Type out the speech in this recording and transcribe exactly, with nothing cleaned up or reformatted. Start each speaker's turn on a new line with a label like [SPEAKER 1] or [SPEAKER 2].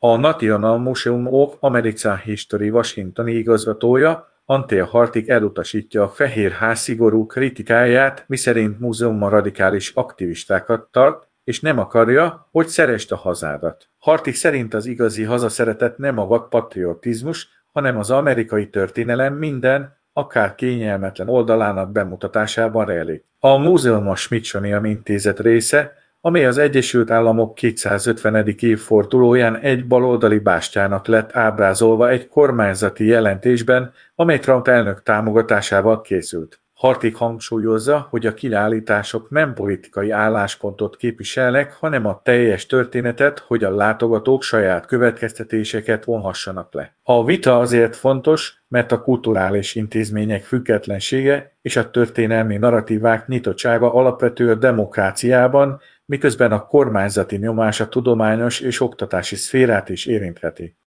[SPEAKER 1] A National Museum of American History washingtoni igazgatója Anthea Hartig elutasítja a Fehérház szigorú kritikáját, miszerint múzeum radikális aktivistákat tart, és nem akarja, hogy szeresd a hazádat. Hartig szerint az igazi hazaszeretet nem a vak patriotizmus, hanem az amerikai történelem minden, akár kényelmetlen oldalának bemutatásában rejlik. A múzeum a Smithsonian Intézet része, amely az Egyesült Államok kétszázötvenedik évfordulóján egy baloldali bástyának lett ábrázolva egy kormányzati jelentésben, amely Trump elnök támogatásával készült. Hartig hangsúlyozza, hogy a kiállítások nem politikai álláspontot képviselnek, hanem a teljes történetet, hogy a látogatók saját következtetéseket vonhassanak le. A vita azért fontos, mert a kulturális intézmények függetlensége és a történelmi narratívák nyitottsága alapvető a demokráciában, miközben a kormányzati nyomás a tudományos és oktatási szférát is érintheti.